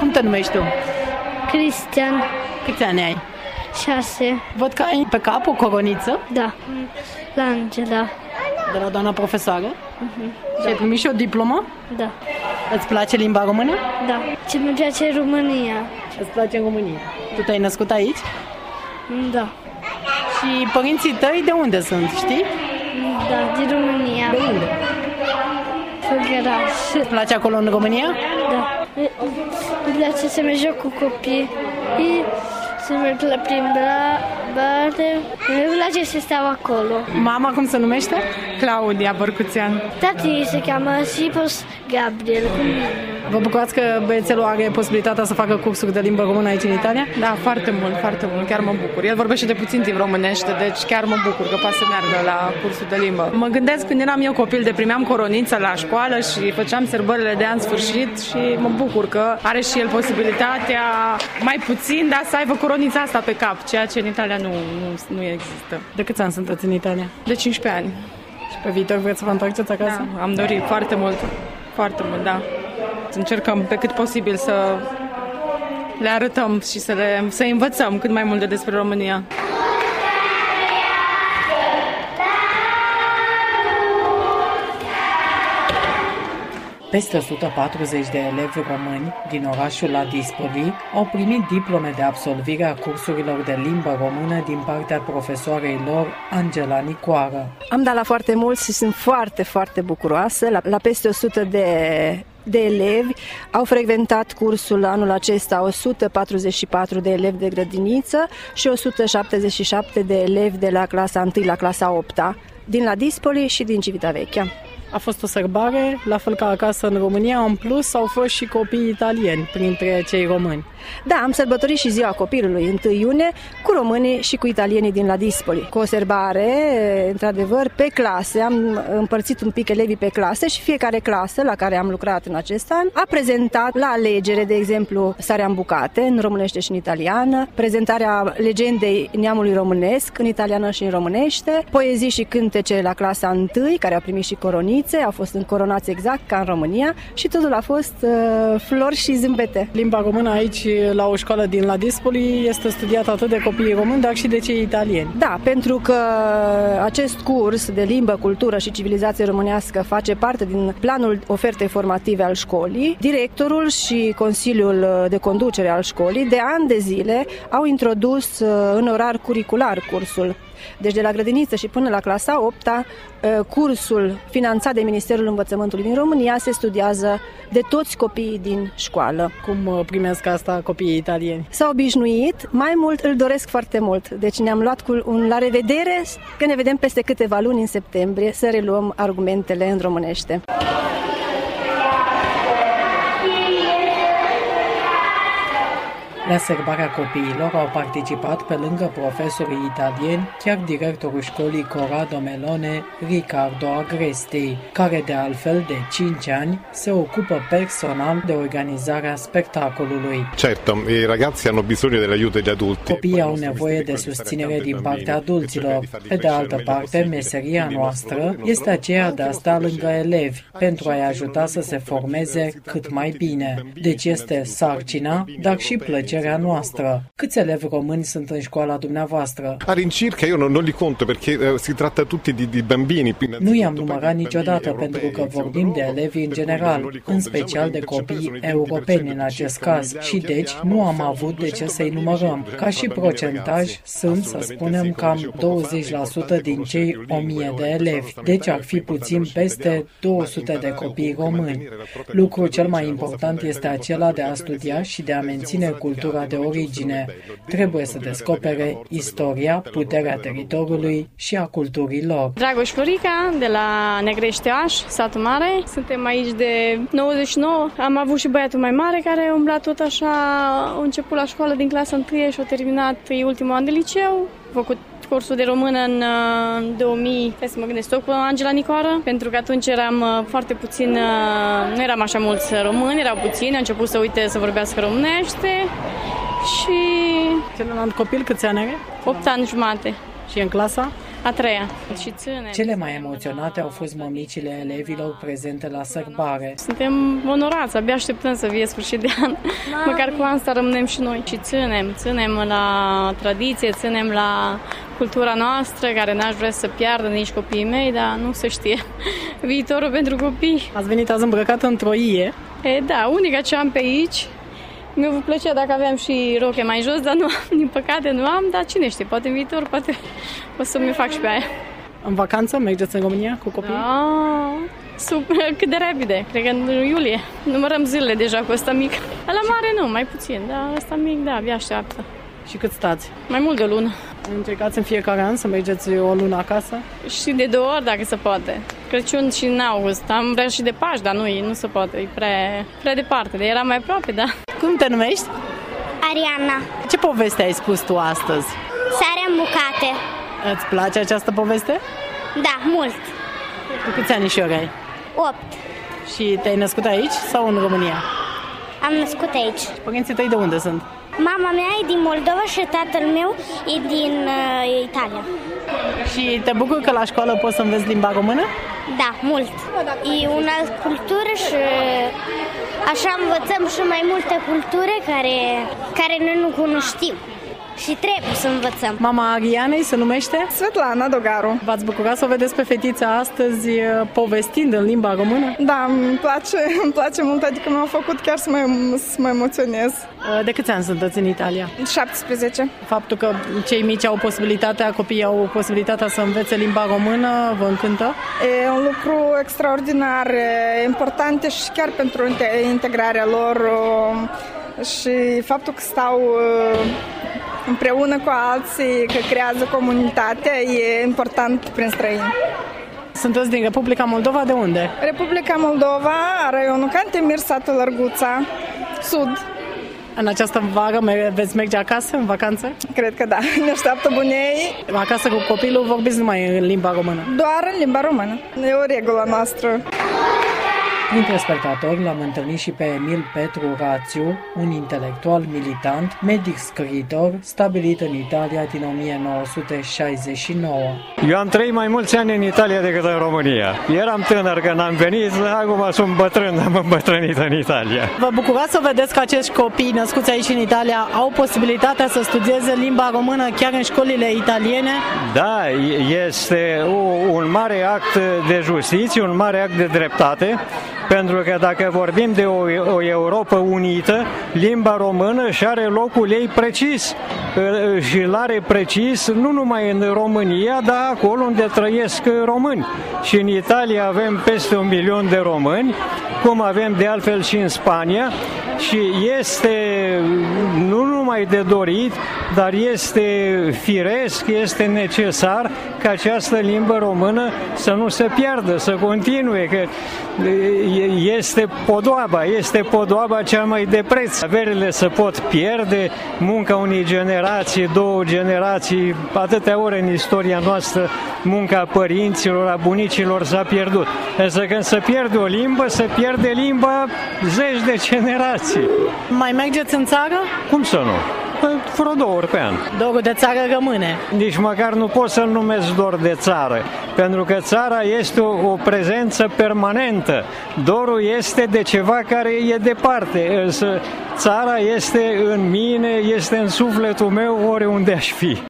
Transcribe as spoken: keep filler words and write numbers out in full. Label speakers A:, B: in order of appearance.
A: Cum te numești tu?
B: Cristian.
A: Câți ani ai?
B: Șase.
A: Văd că ai pe cap o coroniță.
B: Da. La Angela.
A: De la doamna profesoară?
B: Uh-huh.
A: Și ai primit și o diplomă?
B: Da.
A: Îți place limba română?
B: Da. Ce mi place în România.
A: Îți place în România. Tu te-ai născut aici?
B: Da.
A: Și părinții tăi de unde sunt, știi?
B: Da, din România.
A: De unde?
B: Făgăraș.
A: Îți place acolo în România?
B: Da. Îmi place să mă joc cu copii. Să merg la plimbare. Îmi place să stau acolo.
A: Mama cum se numește?
C: Claudia Bărcuțean.
B: Tati se cheamă Sipos Gabriel, cu mine.
A: Vă bucurați că băiețelul are posibilitatea să facă cursuri de limbă română aici în Italia?
C: Da, foarte mult, foarte mult, chiar mă bucur. El vorbește de puțin timp românește, deci chiar mă bucur că poate să meargă la cursul de limbă. Mă gândesc când eram eu copil, de primeam coronița la școală și făceam sărbările de an sfârșit și mă bucur că are și el posibilitatea, mai puțin, dar să aibă coronița asta pe cap, ceea ce în Italia nu, nu, nu există.
A: De câți ani sunteți în Italia?
C: De cincisprezece ani.
A: Și pe viitor vreți să vă întoarceți acasă?
C: Da, am dorit foarte mult, foarte mult, da. Încercăm pe cât posibil să le arătăm și să, le, să învățăm cât mai multe despre România.
A: Peste o sută patruzeci de elevi români din orașul Ladispoli au primit diplome de absolvire a cursurilor de limbă română din partea profesoarei lor, Angela Nicoară.
D: Am dat la foarte mulți și sunt foarte, foarte bucuroasă. La, la peste o sută de, de elevi au frecventat cursul anul acesta o sută patruzeci și patru de elevi de grădiniță și o sută șaptezeci și șapte de elevi de la clasa unu la clasa a opta din Ladispoli și din Civitavecchia.
A: A fost o sărbare, la fel ca acasă în România, în plus au fost și copii italieni printre cei români.
D: Da, am sărbătorit și ziua copilului, întâi iunie, cu românii și cu italienii din Ladispoli. Cu o sărbare, într-adevăr, pe clase, am împărțit un pic elevii pe clase și fiecare clasă la care am lucrat în acest an a prezentat la alegere, de exemplu, Sarea în bucate, în românește și în italiană, prezentarea legendei neamului românesc, în italiană și în românește, poezii și cântece la clasa întâi, care au primit și coronițe, au fost încoronați exact ca în România și totul a fost uh, flori și zâmbete.
A: Limba română aici, la o școală din Ladispoli, este studiată atât de copiii români, dar și de cei italieni.
D: Da, pentru că acest curs de limbă, cultură și civilizație românească face parte din planul ofertei formative al școlii. Directorul și Consiliul de Conducere al școlii de ani de zile au introdus în orar curricular cursul. Deci de la grădiniță și până la clasa a opta, cursul finanțat de Ministerul Învățământului din România se studiază de toți copiii din școală.
A: Cum primesc asta copiii italieni?
D: S-au obișnuit, mai mult îl doresc foarte mult. Deci ne-am luat cu un la revedere, că ne vedem peste câteva luni în septembrie să reluăm argumentele în românește.
A: La sărbarea copiilor au participat, pe lângă profesorii italieni, chiar directorul școlii Corrado Melone, Riccardo Agresti, care de altfel de cinci ani se ocupă personal de organizarea spectacolului.
E: Certo, i ragazzi hanno bisogno dell'aiuto degli adulti.
A: Copiii au nevoie de susținere din partea adulților. Pe de altă parte, meseria noastră este aceea de a sta lângă elevi, pentru a-i ajuta să se formeze cât mai bine. Deci este sarcina, dar și plăcerea noastră. Câți elevi români sunt în școala dumneavoastră?
E: All'incirca, io non, non li conto perché si tratta tutti di, di bambini.
A: Nu i-am numărat niciodată pentru că vorbim de elevi în general, în special de copii europeni în acest caz și deci nu am avut de ce să-i numărăm. Ca și procentaj sunt, să spunem, cam douăzeci la sută din cei o mie de elevi, deci ar fi puțin peste două sute de copii români. Lucrul cel mai important este acela de a studia și de a menține cultura de origine. Trebuie să descopere istoria, puterea teritoriului și a culturii lor.
F: Dragoș Florica, de la Negrești Oaș, satul mare. Suntem aici de nouăzeci și nouă. Am avut și băiatul mai mare care a umblat tot așa, a început la școală din clasa întâi și a terminat ultimul an de liceu. A făcut cursul de română în două mii, hai să mă gândesc, tot cu Angela Nicoară, pentru că atunci eram foarte puțin, nu eram așa mulți români, erau puțini, a început să uite să vorbească românește și...
A: Celălalt copil câți ani are?
F: opt ani jumate.
A: Și în clasa?
F: A treia. Și ține.
A: Cele mai emoționate au fost mămicile elevilor prezente la sărbare.
F: Suntem onorați, abia așteptăm să vie sfârșit de an. Mami. Măcar cu asta rămânem și noi. Și ținem, ținem la tradiție, ținem la cultura noastră, care n-aș vrea să piardă nici copiii mei, dar nu se știe viitorul pentru copii.
A: Ați venit azi îmbrăcată în troie.
F: E, da, unica ce am pe aici. Mi-a plăcea dacă aveam și roche mai jos, dar nu am, din păcate nu am, dar cine știe, poate în viitor, poate o să mi fac și pe aia.
A: În vacanță mergeți în România cu copiii?
F: Da, super, cât de repede, cred că în iulie. Numărăm zilele deja cu ăsta mic. La mare nu, mai puțin, dar ăsta mic, da, abia așteaptă.
A: Și cât stați?
F: Mai mult de o lună.
A: Încercați în fiecare an să mergeți o lună acasă?
F: Și de două ori, dacă se poate. Crăciun și în august. Am vrea și de Paști, dar nu, nu se poate. E prea, prea departe. De era mai aproape, da.
A: Cum te numești?
B: Ariana.
A: Ce poveste ai spus tu astăzi?
B: Sare în bucate.
A: Îți place această poveste?
B: Da, mult.
A: Cu câți anișori ai?
B: Opt.
A: Și te-ai născut aici sau în România?
B: Am născut aici.
A: Părinții tăi de unde sunt?
B: Mama mea e din Moldova și tatăl meu e din uh, Italia.
A: Și te bucur că la școală poți să înveți limba română?
B: Da, mult. E o altă cultură și așa învățăm și mai multe culturi care, care noi nu cunoștim. Și trebuie să învățăm.
A: Mama Arianei se numește?
G: Svetlana Dogaru.
A: V-ați bucurat să o vedeți pe fetița astăzi povestind în limba română?
G: Da, îmi place, îmi place mult, adică m-a făcut chiar să mă, să mă emoționez.
A: De câți ani sunteți în Italia?
G: șaptesprezece.
A: Faptul că cei mici au posibilitatea, copiii au posibilitatea să învețe limba română, vă încântă?
G: E un lucru extraordinar, important și chiar pentru integrarea lor și faptul că stau împreună cu alții, că creează comunitatea, e important prin străini.
A: Sunteți din Republica Moldova, de unde?
G: Republica Moldova, raionul Cantemir, satul Lărguța, sud.
A: În această vară veți merge acasă, în vacanță?
G: Cred că da, ne așteaptă bunei.
A: Acasă cu copilul vorbiți numai în limba română?
G: Doar în limba română, e o regulă noastră.
A: Printre spectatori l-am întâlnit și pe Emil Petru Rațiu, un intelectual militant, medic scriitor, stabilit în Italia din o mie nouă sute șaizeci și nouă.
H: Eu am trăit mai mulți ani în Italia decât în România. Eram tânăr când am venit, acum sunt bătrân, am îmbătrânit în Italia.
A: Vă bucurați să vedeți că acești copii născuți aici în Italia au posibilitatea să studieze limba română chiar în școlile italiene?
H: Da, este un mare act de justiție, un mare act de dreptate. Pentru că dacă vorbim de o, o Europă unită, limba română și are locul ei precis și îl are precis nu numai în România, dar acolo unde trăiesc români. Și în Italia avem peste un milion de români, cum avem de altfel și în Spania, și este nu numai de dorit, dar este firesc, este necesar ca această limbă română să nu se piardă, să continue, că este podoaba, este podoaba cea mai de preț. Averile se pot pierde, munca unei generații, două generații, atâtea ore în istoria noastră, munca părinților, a bunicilor s-a pierdut. Însă când se pierde o limbă, se pierde limba zeci de generații.
A: Mai mergeți în țară?
H: Cum să nu? Vreo două ori pe an.
A: Dorul de țară rămâne.
H: Nici măcar nu pot să-l numesc dor de țară, pentru că țara este o, o prezență permanentă. Dorul este de ceva care e departe, însă țara este în mine, este în sufletul meu oriunde aș fi.